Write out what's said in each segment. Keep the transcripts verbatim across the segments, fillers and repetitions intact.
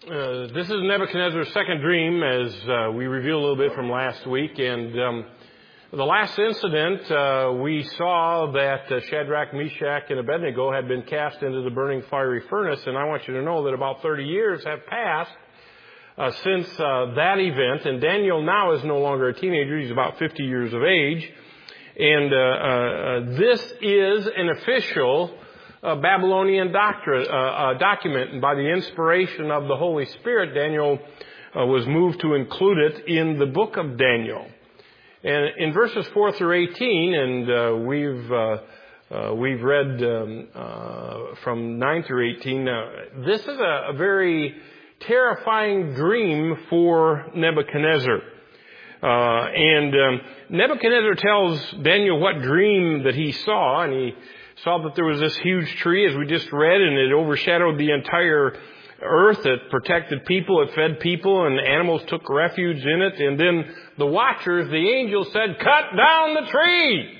Uh, this is Nebuchadnezzar's second dream, as uh, we revealed a little bit from last week. And um, the last incident, uh, we saw that uh, Shadrach, Meshach, and Abednego had been cast into the burning fiery furnace. And I want you to know that about thirty years have passed uh, since uh, that event. And Daniel now is no longer a teenager. He's about fifty years of age. And uh, uh, this is an official A Babylonian doctrine, uh, uh, document, and by the inspiration of the Holy Spirit, Daniel uh, was moved to include it in the book of Daniel. And in verses four through eighteen, and uh, we've uh, uh, we've read um, uh, from nine through eighteen. Uh, this is a, a very terrifying dream for Nebuchadnezzar. Uh, and um, Nebuchadnezzar tells Daniel what dream that he saw, and he saw that there was this huge tree, as we just read, and it overshadowed the entire earth. It protected people, it fed people, and animals took refuge in it. And then the watchers, the angels, said, "Cut down the tree!"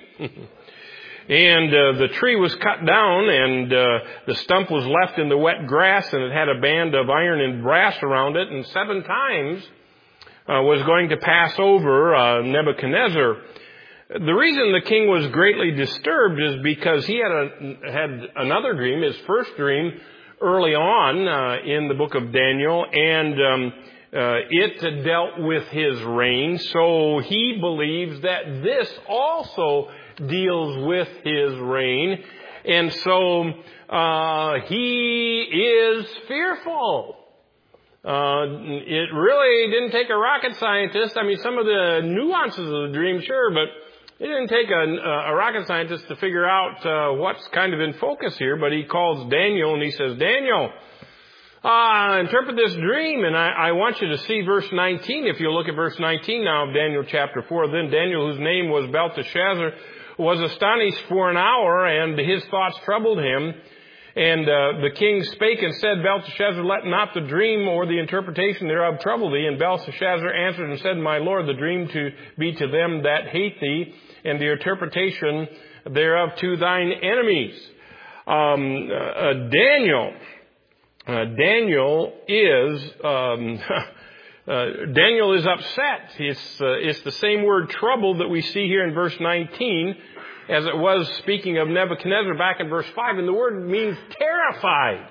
And uh, the tree was cut down, and uh, the stump was left in the wet grass, and it had a band of iron and brass around it, and seven times uh, was going to pass over uh, Nebuchadnezzar. The reason the king was greatly disturbed is because he had a, had another dream, his first dream, early on uh, in the book of Daniel, and um, uh, it dealt with his reign. So he believes that this also deals with his reign, and so uh, he is fearful. Uh, it really didn't take a rocket scientist. I mean, some of the nuances of the dream, sure, but it didn't take a, a rocket scientist to figure out uh, what's kind of in focus here. But he calls Daniel and he says, "Daniel, uh, interpret this dream." And I, I want you to see verse nineteen. If you look at verse nineteen now of Daniel chapter four, "Then Daniel, whose name was Belteshazzar, was astonished for an hour, and his thoughts troubled him. And uh, the king spake and said, Belteshazzar, let not the dream or the interpretation thereof trouble thee. And Belteshazzar answered and said, My lord, the dream to be to them that hate thee, and the interpretation thereof to thine enemies." Um, uh, Daniel, uh, Daniel is um, uh, Daniel is upset. It's uh, it's the same word "troubled" that we see here in verse nineteen, as it was speaking of Nebuchadnezzar back in verse five, and the word means terrified.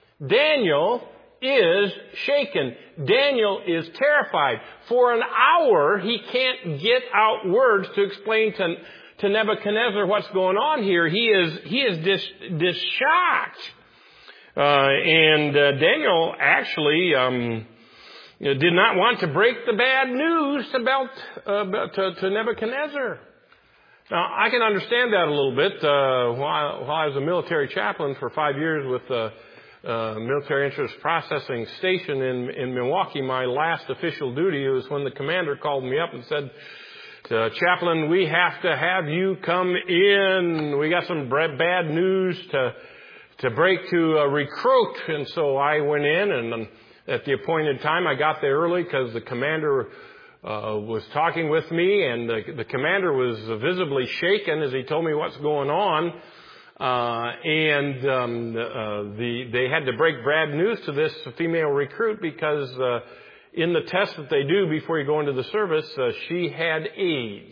Daniel is shaken. Daniel is terrified. For an hour, he can't get out words to explain to, to Nebuchadnezzar what's going on here. He is he is dis, dis shocked. Uh, and uh, Daniel actually um, did not want to break the bad news about uh, to, to Nebuchadnezzar. Now, I can understand that a little bit. Uh, while, while I was a military chaplain for five years with the uh, Military Interest Processing Station in, in Milwaukee, my last official duty was when the commander called me up and said, "Chaplain, we have to have you come in. We got some bad news to to break to a recruit." And so I went in, and at the appointed time, I got there early because the commander Uh, was talking with me, and the, the commander was visibly shaken as he told me what's going on. Uh, and um, uh, the they had to break bad news to this female recruit because uh, in the test that they do before you go into the service, uh, she had AIDS.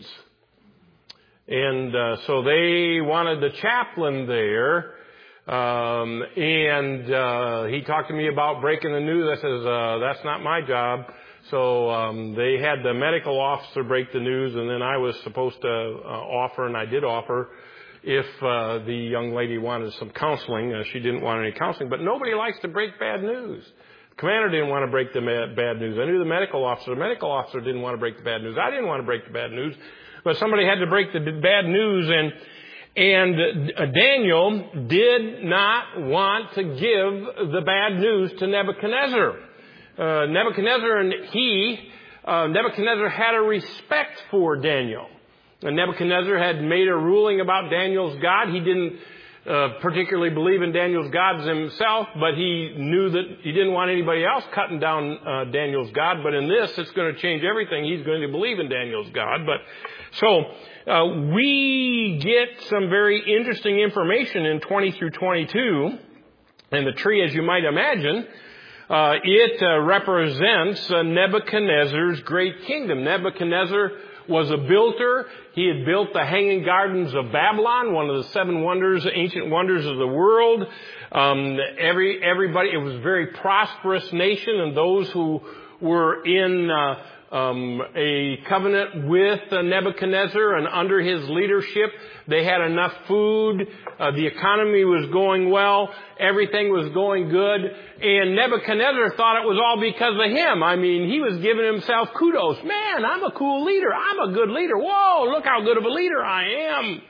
And uh, so they wanted the chaplain there. Um, and uh, he talked to me about breaking the news. I says, uh, that's not my job. So um, they had the medical officer break the news, and then I was supposed to uh, offer, and I did offer, if uh, the young lady wanted some counseling. Uh, she didn't want any counseling, but nobody likes to break bad news. The commander didn't want to break the bad news. I knew the medical officer. The medical officer didn't want to break the bad news. I didn't want to break the bad news, but somebody had to break the bad news, and and uh, Daniel did not want to give the bad news to Nebuchadnezzar. Uh, Nebuchadnezzar and he, uh, Nebuchadnezzar had a respect for Daniel. And Nebuchadnezzar had made a ruling about Daniel's God. He didn't uh, particularly believe in Daniel's gods himself, but he knew that he didn't want anybody else cutting down uh, Daniel's God. But in this, it's going to change everything. He's going to believe in Daniel's God. But so uh, we get some very interesting information in twenty through twenty-two. And the tree, as you might imagine, Uh, it uh, represents uh, Nebuchadnezzar's great kingdom. Nebuchadnezzar was a builder. He had built the Hanging Gardens of Babylon, one of the seven wonders, ancient wonders of the world. Um, every everybody, it was a very prosperous nation, and those who were in uh, um, a covenant with uh, Nebuchadnezzar and under his leadership, they had enough food. Uh, the economy was going well. Everything was going good. And Nebuchadnezzar thought it was all because of him. I mean, he was giving himself kudos. Man, I'm a cool leader. I'm a good leader. Whoa, look how good of a leader I am.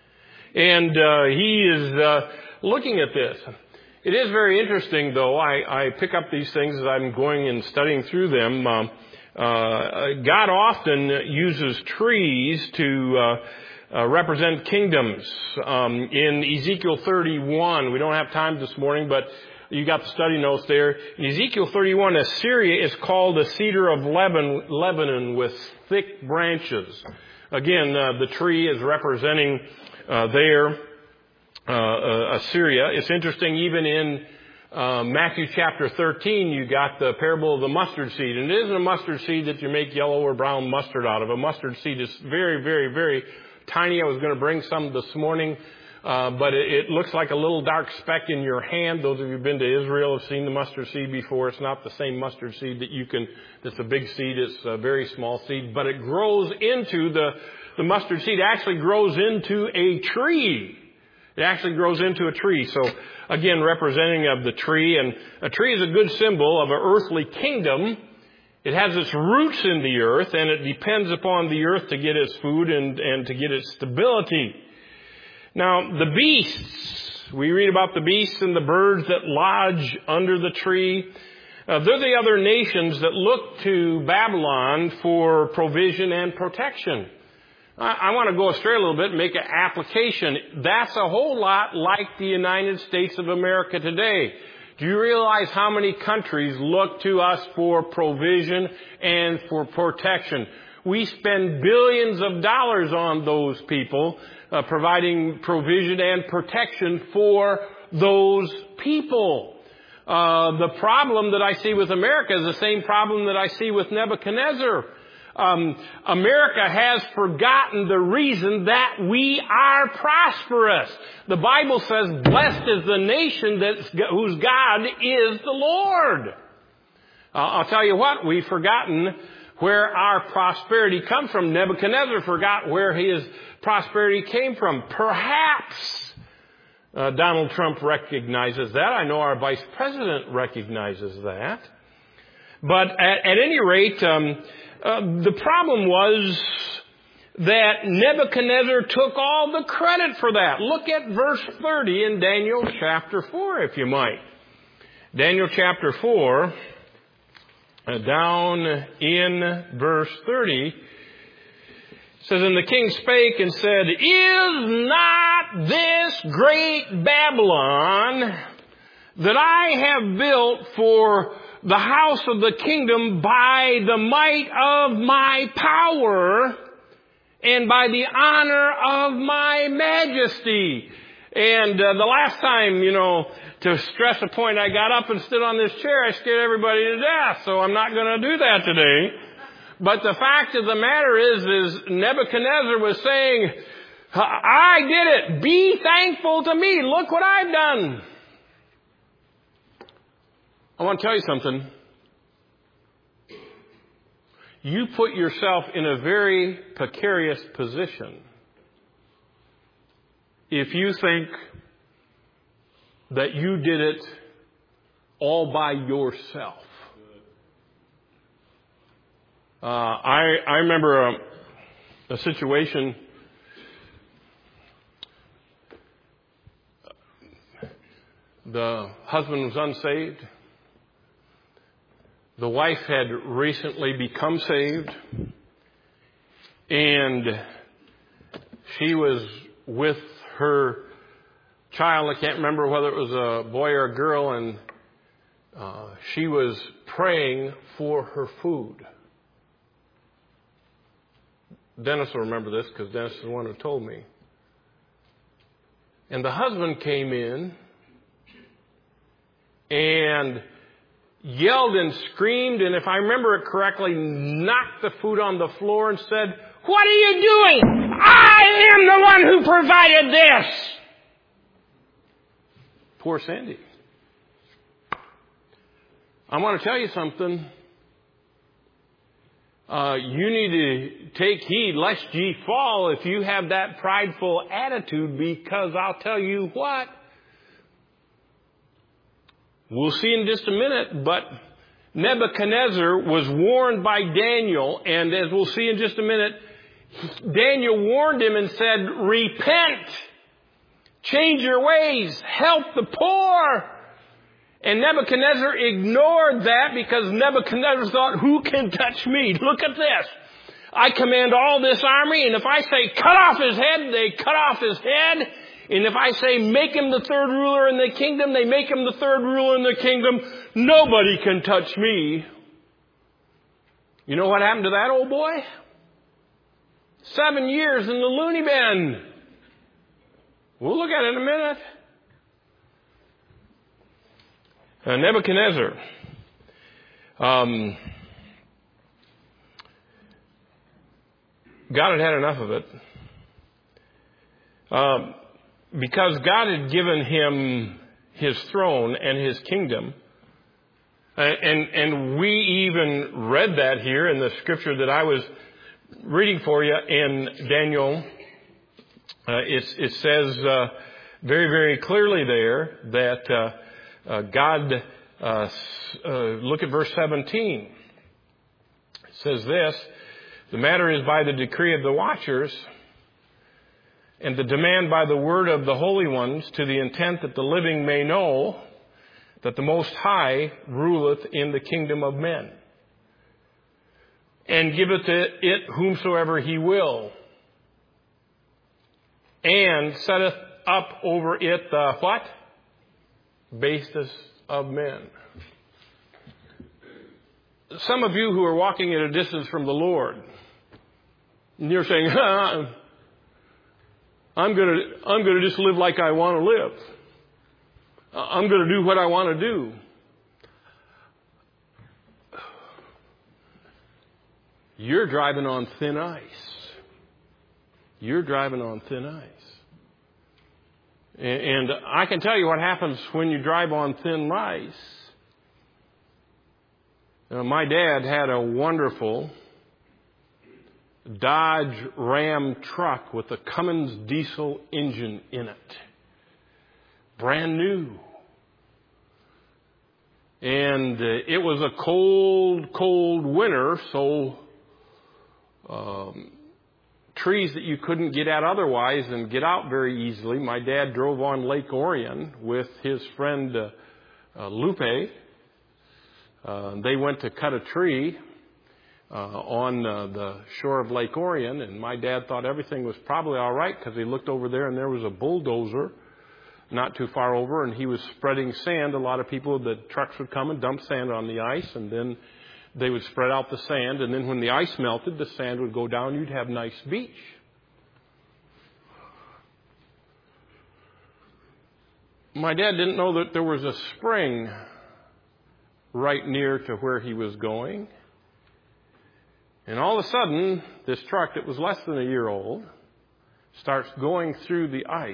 And uh, he is uh, looking at this. It is very interesting, though. I, I pick up these things as I'm going and studying through them. Um, uh, God often uses trees to uh, uh, represent kingdoms. Um, in Ezekiel thirty-one, we don't have time this morning, but you got the study notes there. In Ezekiel thirty-one, Assyria is called a cedar of Lebanon, Lebanon with thick branches. Again, uh, the tree is representing uh, there uh, uh, Assyria. It's interesting, even in uh, Matthew chapter thirteen, you got the parable of the mustard seed. And it isn't a mustard seed that you make yellow or brown mustard out of. A mustard seed is very, very, very tiny. I was going to bring some this morning. Uh, but it, it looks like a little dark speck in your hand. Those of you who've been to Israel have seen the mustard seed before. It's not the same mustard seed that you can, that's a big seed. It's a very small seed, but it grows into the, the mustard seed actually grows into a tree. It actually grows into a tree. So again, representing of the tree, and a tree is a good symbol of an earthly kingdom. It has its roots in the earth, and it depends upon the earth to get its food and, and to get its stability. Now, the beasts, we read about the beasts and the birds that lodge under the tree. Uh, they're the other nations that look to Babylon for provision and protection. I, I want to go astray a little bit and make an application. That's a whole lot like the United States of America today. Do you realize how many countries look to us for provision and for protection? We spend billions of dollars on those people, uh, providing provision and protection for those people. Uh, the problem that I see with America is the same problem that I see with Nebuchadnezzar. Um, America has forgotten the reason that we are prosperous. The Bible says, blessed is the nation that's, whose God is the Lord. Uh, I'll tell you what, we've forgotten where our prosperity comes from. Nebuchadnezzar forgot where his prosperity came from. Perhaps uh, Donald Trump recognizes that. I know our vice president recognizes that. But at, at any rate, um, uh, the problem was that Nebuchadnezzar took all the credit for that. Look at verse thirty in Daniel chapter four, if you might. Daniel chapter four. Uh, down in verse thirty, it says, and the king spake and said, is not this great Babylon that I have built for the house of the kingdom by the might of my power and by the honor of my majesty? And uh, the last time, you know, to stress a point, I got up and stood on this chair. I scared everybody to death, so I'm not going to do that today. But the fact of the matter is, is Nebuchadnezzar was saying, I did it. Be thankful to me. Look what I've done. I want to tell you something. You put yourself in a very precarious position if you think that you did it all by yourself. Uh, I, I remember a, a situation. The husband was unsaved. The wife had recently become saved. And she was with her child. I can't remember whether it was a boy or a girl. And uh, she was praying for her food. Dennis will remember this because Dennis is the one who told me. And the husband came in and yelled and screamed, and if I remember it correctly, knocked the food on the floor and said, "What are you doing? I am the one who provided this." Poor Sandy. I want to tell you something. Uh, you need to take heed lest ye fall if you have that prideful attitude, because I'll tell you what. We'll see in just a minute, but Nebuchadnezzar was warned by Daniel, and as we'll see in just a minute, Daniel warned him and said, repent, change your ways, help the poor. And Nebuchadnezzar ignored that because Nebuchadnezzar thought, who can touch me? Look at this. I command all this army, and if I say cut off his head, they cut off his head. And if I say make him the third ruler in the kingdom, they make him the third ruler in the kingdom. Nobody can touch me. You know what happened to that old boy? Seven years in the loony bin. We'll look at it in a minute. Uh, Nebuchadnezzar. Um, God had had enough of it. Um, because God had given him his throne and his kingdom. And, and, and we even read that here in the scripture that I was reading for you in Daniel. Uh, it, it says uh, very, very clearly there that uh, uh, God, uh, uh, look at verse seventeen. It says this, the matter is by the decree of the watchers, and the demand by the word of the holy ones, to the intent that the living may know that the Most High ruleth in the kingdom of men, and giveth it, it whomsoever he will, and setteth up over it the what? Basest of men. Some of you who are walking at a distance from the Lord, and you're saying, ah, I'm going to I'm going to just live like I want to live. I'm going to do what I want to do. You're driving on thin ice. You're driving on thin ice. And I can tell you what happens when you drive on thin ice. Uh, my dad had a wonderful Dodge Ram truck with a Cummins diesel engine in it. Brand new. And uh, it was a cold, cold winter, so um, trees that you couldn't get at otherwise and get out very easily. My dad drove on Lake Orion with his friend uh, uh, Lupe. Uh, they went to cut a tree uh, on uh, the shore of Lake Orion, and my dad thought everything was probably all right because he looked over there and there was a bulldozer not too far over, and he was spreading sand. A lot of people, the trucks would come and dump sand on the ice, and then they would spread out the sand, and then when the ice melted, the sand would go down. You'd have a nice beach. My dad didn't know that there was a spring right near to where he was going. And all of a sudden, this truck that was less than a year old starts going through the ice.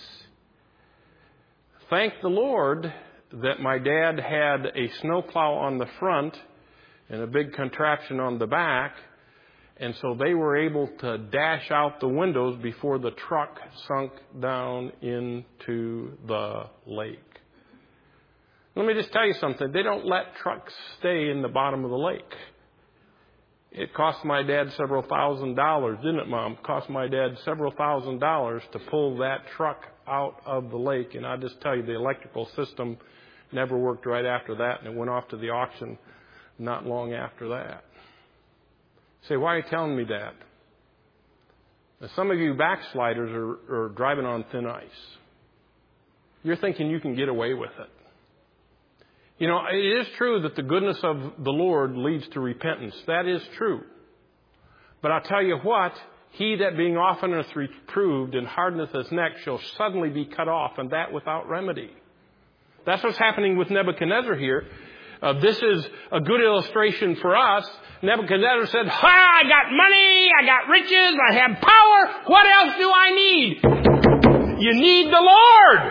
Thank the Lord that my dad had a snowplow on the front and a big contraption on the back, and so they were able to dash out the windows before the truck sunk down into the lake. Let me just tell you something. They don't let trucks stay in the bottom of the lake. It cost my dad several thousand dollars, didn't it, Mom? It cost my dad several thousand dollars to pull that truck out of the lake. And I just tell you, the electrical system never worked right after that, and it went off to the auction not long after that. You say, why are you telling me that? Now, some of you backsliders are, are driving on thin ice. You're thinking you can get away with it. You know, it is true that the goodness of the Lord leads to repentance. That is true. But I'll tell you what, he that being oftenest reproved and hardeneth his neck shall suddenly be cut off, and that without remedy. That's what's happening with Nebuchadnezzar here. Uh, this is a good illustration for us. Nebuchadnezzar said, ha, I got money, I got riches, I have power. What else do I need? You need the Lord.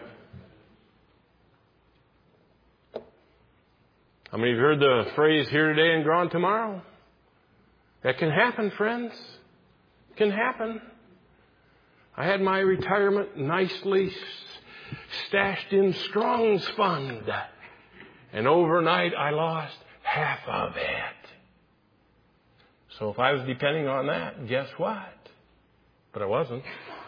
How many of you heard the phrase, here today and gone tomorrow? That can happen, friends. It can happen. I had my retirement nicely stashed in Strong's fund. And overnight I lost half of it. So if I was depending on that, guess what? But I wasn't.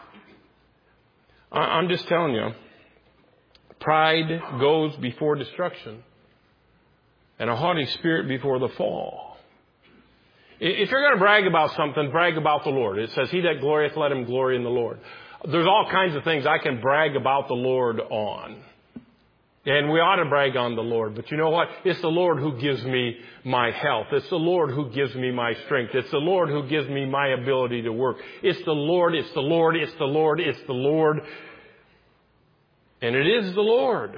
I'm just telling you, pride goes before destruction, and a haughty spirit before the fall. If you're going to brag about something, brag about the Lord. It says, he that glorieth, let him glory in the Lord. There's all kinds of things I can brag about the Lord on. And we ought to brag on the Lord. But you know what? It's the Lord who gives me my health. It's the Lord who gives me my strength. It's the Lord who gives me my ability to work. It's the Lord, it's the Lord, it's the Lord, it's the Lord. And it is the Lord.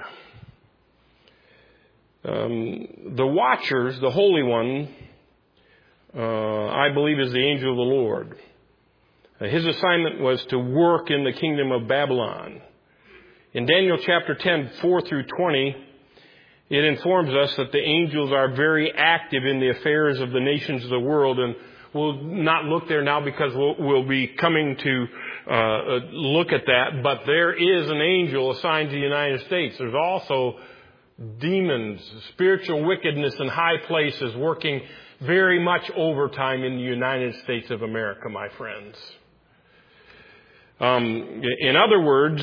Um, the watchers, the Holy One, uh, I believe is the angel of the Lord. Uh, his assignment was to work in the kingdom of Babylon. In Daniel chapter ten, four through twenty, it informs us that the angels are very active in the affairs of the nations of the world. And we'll not look there now because we'll, we'll be coming to uh, look at that. But there is an angel assigned to the United States. There's also demons, spiritual wickedness in high places working very much overtime in the United States of America, my friends. Um, in other words,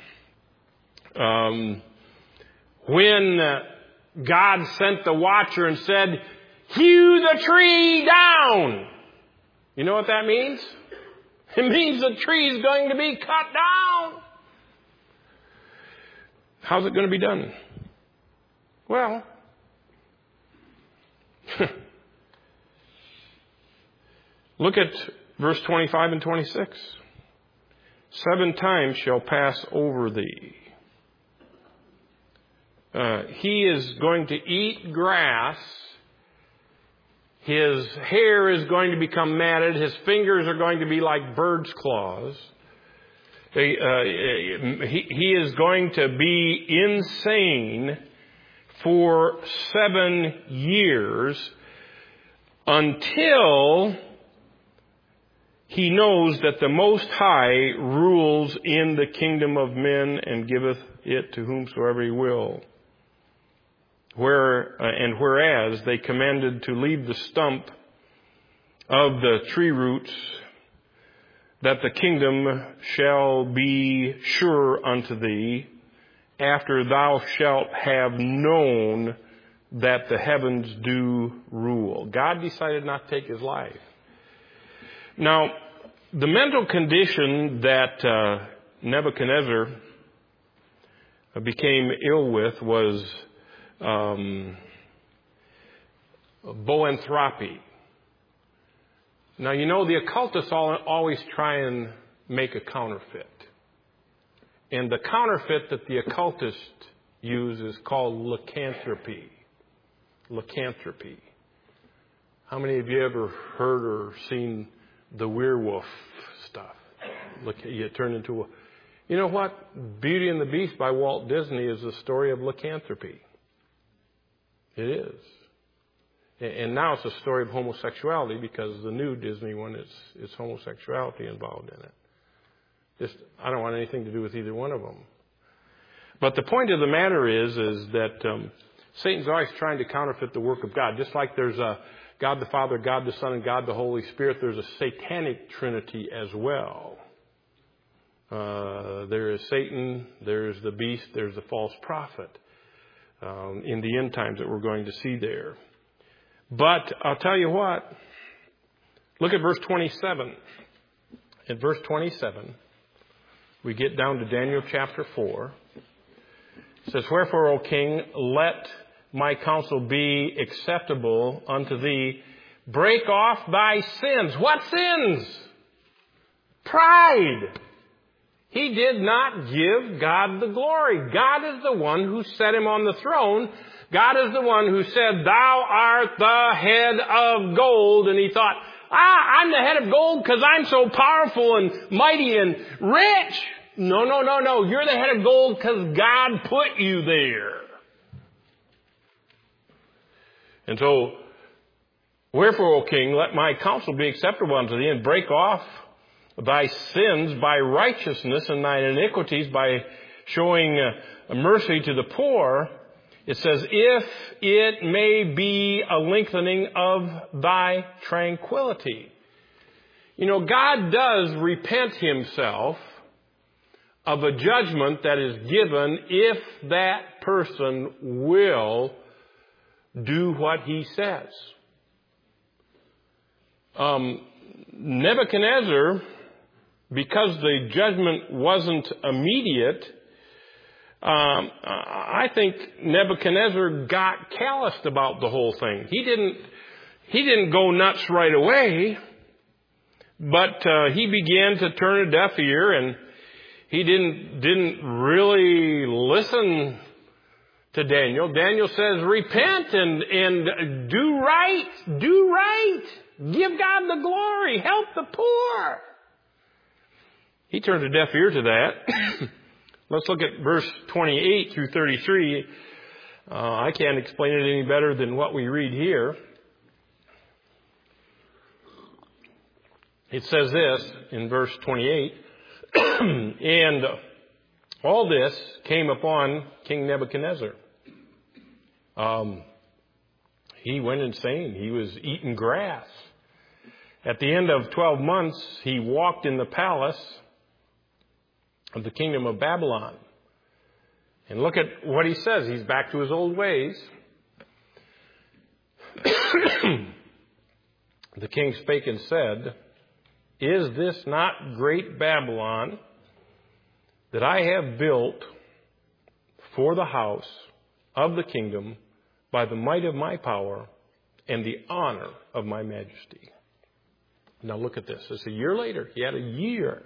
Um, when uh, God sent the watcher and said, hew the tree down. You know what that means? It means the tree is going to be cut down. How's it going to be done? Well, look at verse twenty-five and twenty-six. Seven times shall pass over thee. Uh, he is going to eat grass. His hair is going to become matted. His fingers are going to be like bird's claws. He, uh, he, he is going to be insane for seven years until he knows that the Most High rules in the kingdom of men and giveth it to whomsoever he will. Where uh, and whereas they commanded to leave the stump of the tree roots, that the kingdom shall be sure unto thee, after thou shalt have known that the heavens do rule. God decided not to take his life. Now, the mental condition that uh, Nebuchadnezzar became ill with was Um, boanthropy. Now, you know, the occultists all, always try and make a counterfeit. And the counterfeit that the occultists use is called lycanthropy. Lycanthropy. How many of you ever heard or seen the werewolf stuff? Look, you turn into a... You know what? Beauty and the Beast by Walt Disney is the story of lycanthropy. It is. And now it's a story of homosexuality because the new Disney one is, is homosexuality involved in it. Just, I don't want anything to do with either one of them. But the point of the matter is, is that um, Satan's always trying to counterfeit the work of God. Just like there's a God the Father, God the Son, and God the Holy Spirit, there's a satanic trinity as well. Uh, there is Satan, there's the beast, there's the false prophet. Um, in the end times that we're going to see there. But I'll tell you what, look at verse twenty-seven. In verse twenty-seven, we get down to Daniel chapter four. It says, wherefore, O king, let my counsel be acceptable unto thee. Break off thy sins. What sins? Pride. He did not give God the glory. God is the one who set him on the throne. God is the one who said, thou art the head of gold. And he thought, ah, I'm the head of gold because I'm so powerful and mighty and rich. No, no, no, no. You're the head of gold because God put you there. And so, wherefore, O king, let my counsel be acceptable unto thee, and break off thy sins by righteousness and thine iniquities by showing uh, mercy to the poor. It says, if it may be a lengthening of thy tranquility. You know, God does repent himself of a judgment that is given if that person will do what he says. Um, Nebuchadnezzar, because the judgment wasn't immediate, um, I think Nebuchadnezzar got calloused about the whole thing. He didn't, he didn't go nuts right away, but uh, he began to turn a deaf ear, and he didn't didn't really listen to Daniel. Daniel says, repent and and do right, do right, give God the glory, help the poor. He turned a deaf ear to that. Let's look at verse twenty-eight through thirty-three. Uh, I can't explain it any better than what we read here. It says this in verse twenty-eight, and all this came upon King Nebuchadnezzar. Um, he went insane. He was eating grass. At the end of twelve months, he walked in the palace of the kingdom of Babylon. And look at what he says. He's back to his old ways. The king spake and said, is this not great Babylon that I have built for the house of the kingdom by the might of my power and the honor of my majesty? Now look at this. It's a year later. He had a year.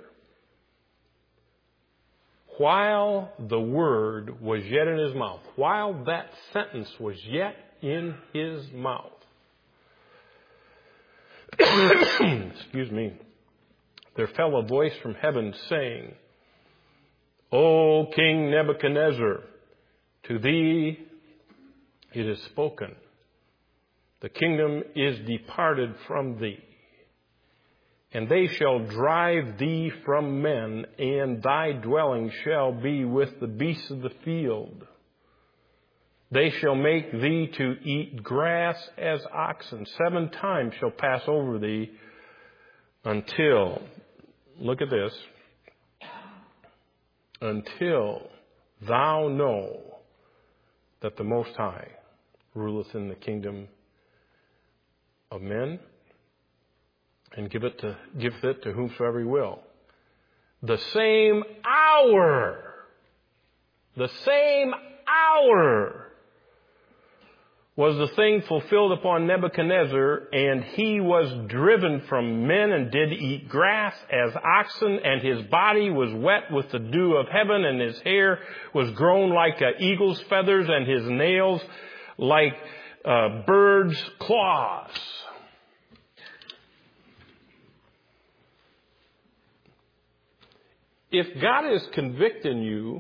While the word was yet in his mouth, while that sentence was yet in his mouth, excuse me, there fell a voice from heaven saying, O King Nebuchadnezzar, to thee it is spoken, the kingdom is departed from thee, and they shall drive thee from men, and thy dwelling shall be with the beasts of the field. They shall make thee to eat grass as oxen. Seven times shall pass over thee until, look at this, until thou know that the Most High ruleth in the kingdom of men, and give it to give it to whomsoever he will. The same hour, the same hour was the thing fulfilled upon Nebuchadnezzar, and he was driven from men and did eat grass as oxen, and his body was wet with the dew of heaven, and his hair was grown like an eagle's feathers, and his nails like uh, birds' claws. If God is convicting you,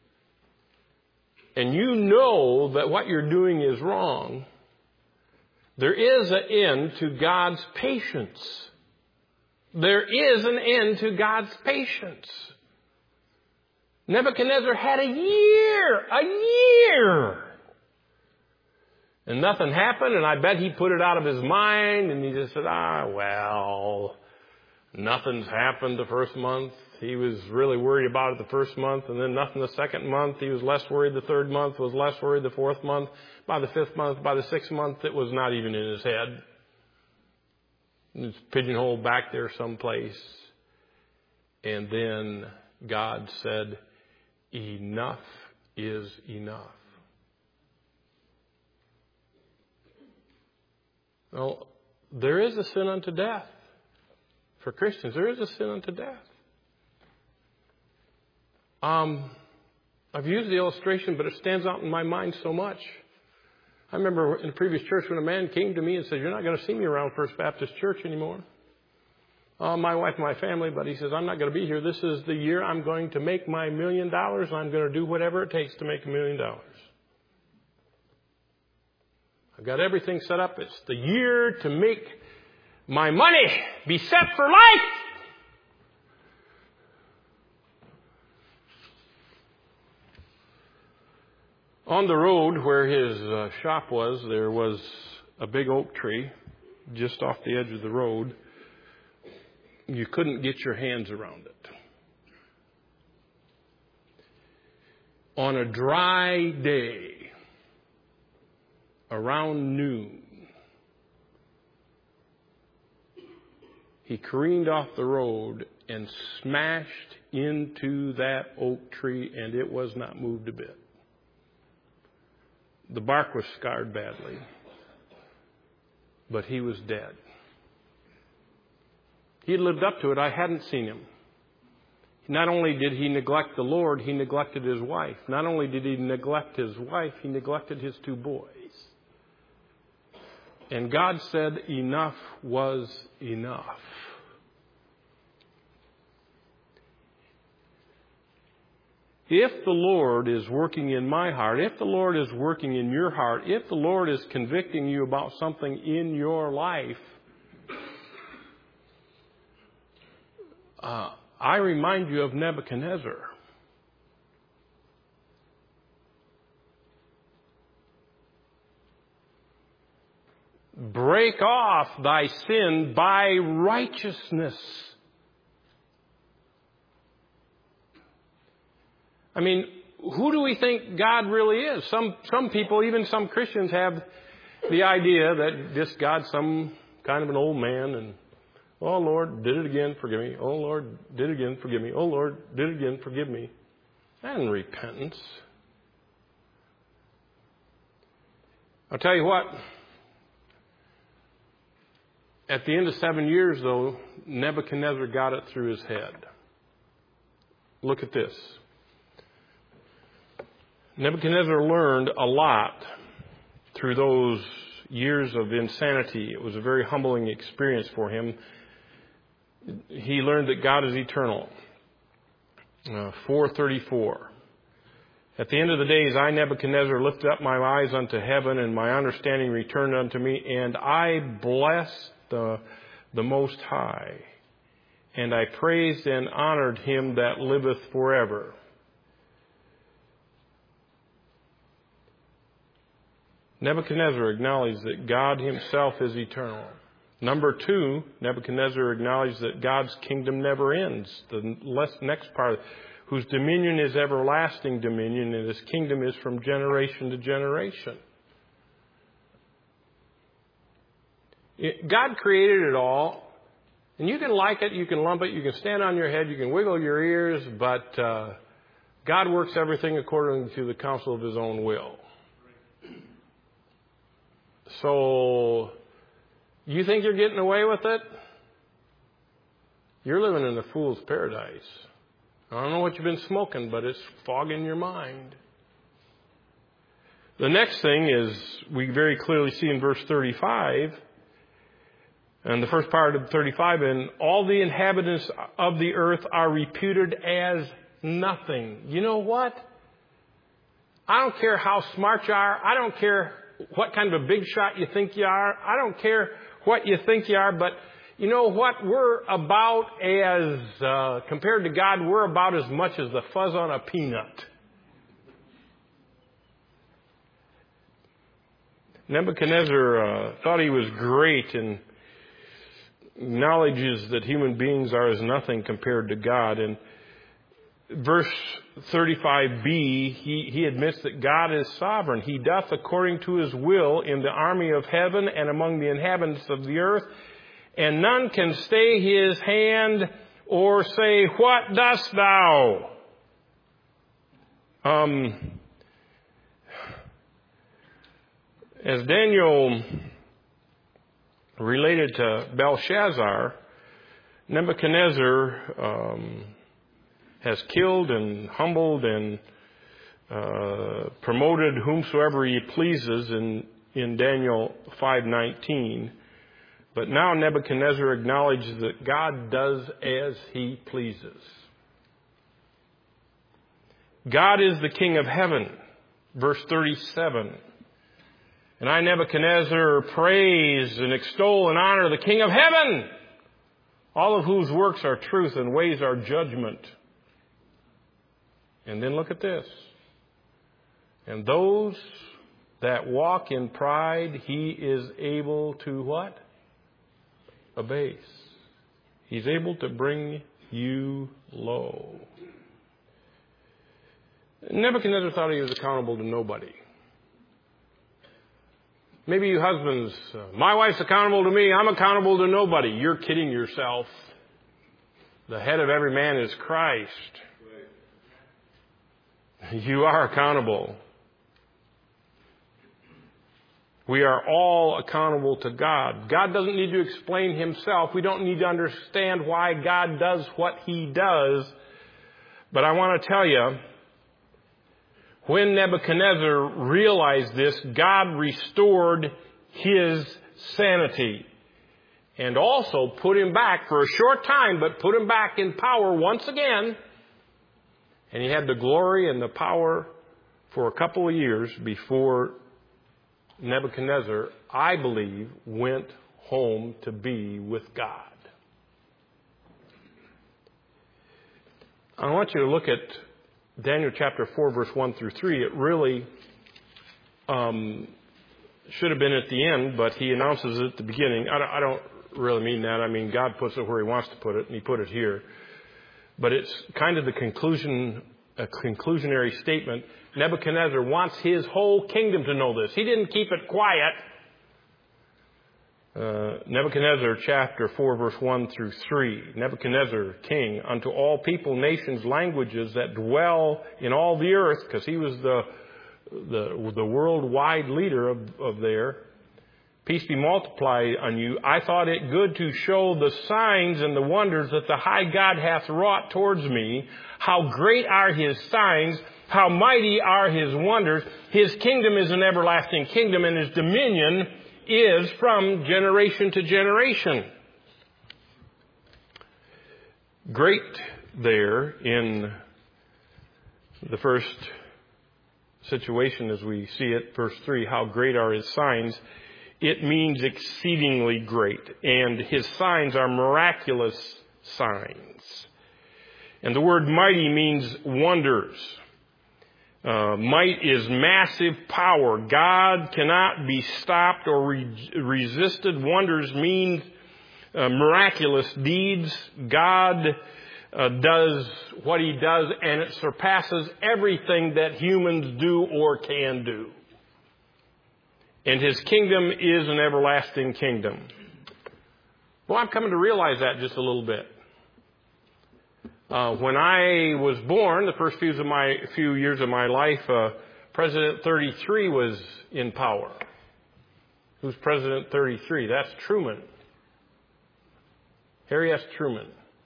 and you know that what you're doing is wrong, there is an end to God's patience. There is an end to God's patience. Nebuchadnezzar had a year, a year. And nothing happened, and I bet he put it out of his mind, and he just said, ah, well, nothing's happened the first month. He was really worried about it the first month, and then nothing the second month. He was less worried the third month, was less worried the fourth month. By the fifth month, by the sixth month, it was not even in his head. It was pigeonholed back there someplace. And then God said, enough is enough. Well, there is a sin unto death. For Christians, there is a sin unto death. Um, I've used the illustration, but it stands out in my mind so much. I remember in the previous church when a man came to me and said, "You're not going to see me around First Baptist Church anymore." Uh, my wife and my family, but he says, "I'm not going to be here. This is the year I'm going to make my million dollars. I'm going to do whatever it takes to make a million dollars. I've got everything set up. It's the year to make my money be set for life." On the road where his uh, shop was, there was a big oak tree just off the edge of the road. You couldn't get your hands around it. On a dry day, around noon, he careened off the road and smashed into that oak tree, and it was not moved a bit. The bark was scarred badly, but he was dead. He had lived up to it. I hadn't seen him. Not only did he neglect the Lord, he neglected his wife. Not only did he neglect his wife, he neglected his two boys. And God said enough was enough. If the Lord is working in my heart, if the Lord is working in your heart, if the Lord is convicting you about something in your life, uh, I remind you of Nebuchadnezzar. Break off thy sin by righteousness. I mean, who do we think God really is? Some some people, even some Christians, have the idea that this God's some kind of an old man and, "Oh, Lord, did it again, forgive me. Oh, Lord, did it again, forgive me. Oh, Lord, did it again, forgive me." That isn't repentance. I'll tell you what. At the end of seven years, though, Nebuchadnezzar got it through his head. Look at this. Nebuchadnezzar learned a lot through those years of insanity. It was a very humbling experience for him. He learned that God is eternal. Uh, four thirty-four. At the end of the days, I, Nebuchadnezzar, lifted up my eyes unto heaven, and my understanding returned unto me, and I blessed the, the Most High, and I praised and honored him that liveth forever. Nebuchadnezzar acknowledged that God himself is eternal. Number two, Nebuchadnezzar acknowledged that God's kingdom never ends. The next part, whose dominion is everlasting dominion, and his kingdom is from generation to generation. It, God created it all, and you can like it, you can lump it, you can stand on your head, you can wiggle your ears, but uh, God works everything according to the counsel of his own will. So, you think you're getting away with it? You're living in a fool's paradise. I don't know what you've been smoking, but it's fogging your mind. The next thing is, we very clearly see in verse thirty-five, and the first part of thirty-five, and all the inhabitants of the earth are reputed as nothing. You know what? I don't care how smart you are. I don't care what kind of a big shot you think you are. I don't care what you think you are, but you know what? We're about as, uh, compared to God, we're about as much as the fuzz on a peanut. Nebuchadnezzar uh, thought he was great and acknowledges that human beings are as nothing compared to God. And verse thirty-five b, he, he admits that God is sovereign. He doth according to his will in the army of heaven and among the inhabitants of the earth, and none can stay his hand or say, "What dost thou?" Um, as Daniel related to Belshazzar, Nebuchadnezzar um, has killed and humbled and uh, promoted whomsoever he pleases, and in Daniel five nineteen. But now Nebuchadnezzar acknowledges that God does as he pleases. God is the King of heaven. Verse thirty-seven. And I, Nebuchadnezzar, praise and extol and honor the King of heaven, all of whose works are truth and ways are judgment. And then look at this. And those that walk in pride, he is able to what? Abase. He's able to bring you low. Nebuchadnezzar thought he was accountable to nobody. Maybe you husbands, uh, my wife's accountable to me, I'm accountable to nobody. You're kidding yourself. The head of every man is Christ. You are accountable. We are all accountable to God. God doesn't need to explain himself. We don't need to understand why God does what he does. But I want to tell you, when Nebuchadnezzar realized this, God restored his sanity and also put him back for a short time, but put him back in power once again. And he had the glory and the power for a couple of years before Nebuchadnezzar, I believe, went home to be with God. I want you to look at Daniel chapter four, verse one through three. It really um, should have been at the end, but he announces it at the beginning. I don't, I don't really mean that. I mean, God puts it where he wants to put it, and he put it here. But it's kind of the conclusion, a conclusionary statement. Nebuchadnezzar wants his whole kingdom to know this. He didn't keep it quiet. Uh, Nebuchadnezzar chapter four, verse one through three. Nebuchadnezzar, king, unto all people, nations, languages that dwell in all the earth, because he was the, the, the worldwide leader of, of there. Peace be multiplied on you. I thought it good to show the signs and the wonders that the high God hath wrought towards me. How great are his signs, how mighty are his wonders. His kingdom is an everlasting kingdom, and his dominion is from generation to generation. Great there in the first situation as we see it, verse three, how great are his signs. It means exceedingly great, and his signs are miraculous signs. And the word mighty means wonders. Uh, might is massive power. God cannot be stopped or re- resisted. Wonders mean uh, miraculous deeds. God uh, does what he does, and it surpasses everything that humans do or can do. And his kingdom is an everlasting kingdom. Well, I'm coming to realize that just a little bit. Uh, when I was born, the first few of my few years of my life, uh, President thirty-three was in power. Who's President thirty-three? That's Truman. Harry S. Truman.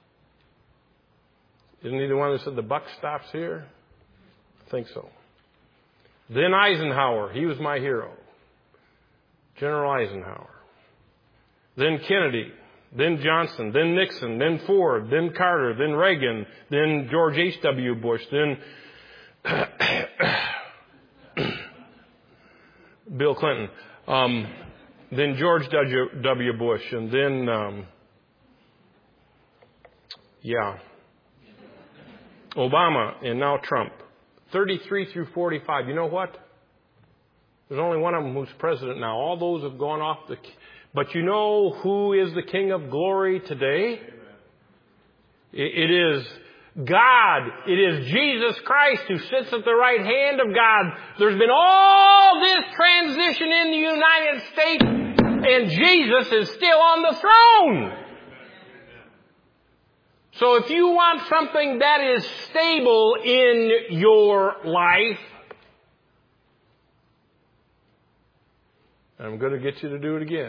Isn't he the one that said the buck stops here? I think so. Then Eisenhower. He was my hero. General Eisenhower. Then Kennedy. Then Johnson, then Nixon, then Ford, then Carter, then Reagan, then George H W. Bush, then Bill Clinton, um, then George W. Bush, and then, um, yeah, Obama, and now Trump. thirty-three through forty-five. You know what? There's only one of them who's president now. All those have gone off the... But you know who is the King of glory today? It is God. It is Jesus Christ who sits at the right hand of God. There's been all this transition in the United States, and Jesus is still on the throne. So if you want something that is stable in your life, I'm going to get you to do it again.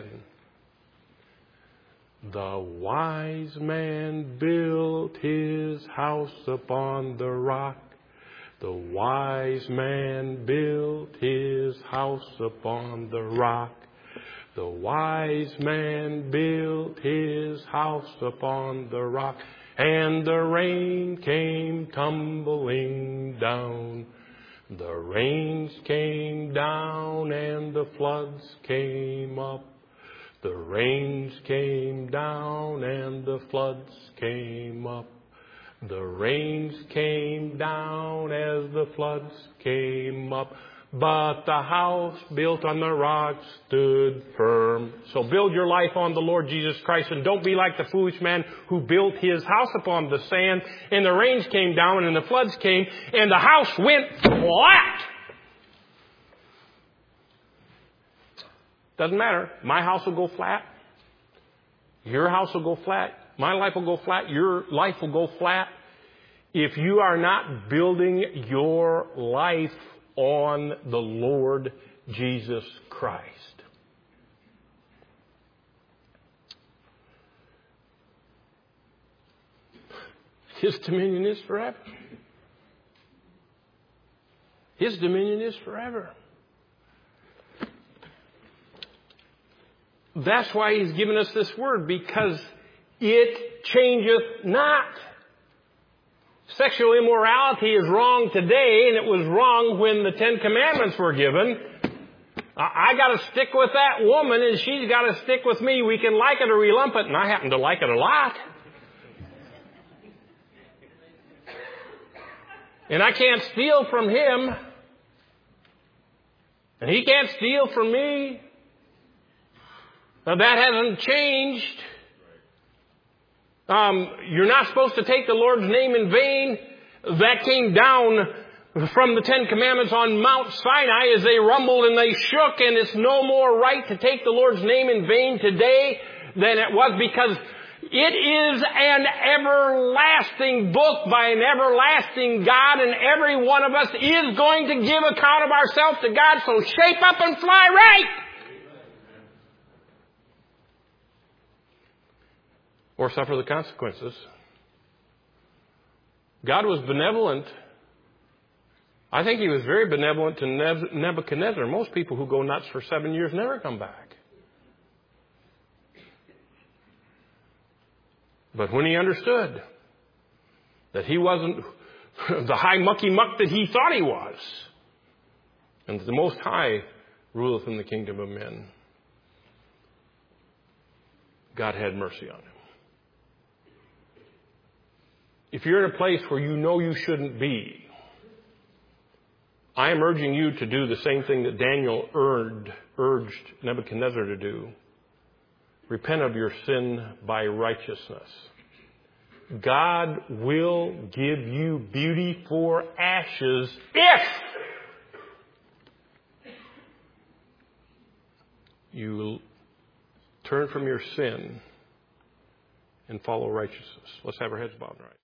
The wise man built his house upon the rock. The wise man built his house upon the rock. The wise man built his house upon the rock, and the rain came tumbling down. The rains came down and the floods came up. The rains came down and the floods came up. The rains came down as the floods came up. But the house built on the rock stood firm. So build your life on the Lord Jesus Christ, and don't be like the foolish man who built his house upon the sand, and the rains came down and the floods came and the house went flat. Doesn't matter. My house will go flat. Your house will go flat. My life will go flat. Your life will go flat if you are not building your life on the Lord Jesus Christ. His dominion is forever. His dominion is forever. That's why He's given us this word, because it changeth not. Sexual immorality is wrong today, and it was wrong when the Ten Commandments were given. I got to stick with that woman, and she's got to stick with me. We can like it or we lump it, and I happen to like it a lot. And I can't steal from him, and he can't steal from me. Now, that hasn't changed. Um, you're not supposed to take the Lord's name in vain. That came down from the Ten Commandments on Mount Sinai as they rumbled and they shook, and it's no more right to take the Lord's name in vain today than it was, because it is an everlasting book by an everlasting God, and every one of us is going to give account of ourselves to God, so shape up and fly right. Or suffer the consequences. God was benevolent. I think He was very benevolent to Nebuchadnezzar. Most people who go nuts for seven years never come back. But when he understood that he wasn't the high mucky muck that he thought he was, and that the Most High ruleth in the kingdom of men, God had mercy on him. If you're in a place where you know you shouldn't be, I am urging you to do the same thing that Daniel urged, urged Nebuchadnezzar to do. Repent of your sin by righteousness. God will give you beauty for ashes if you turn from your sin and follow righteousness. Let's have our heads bowed right.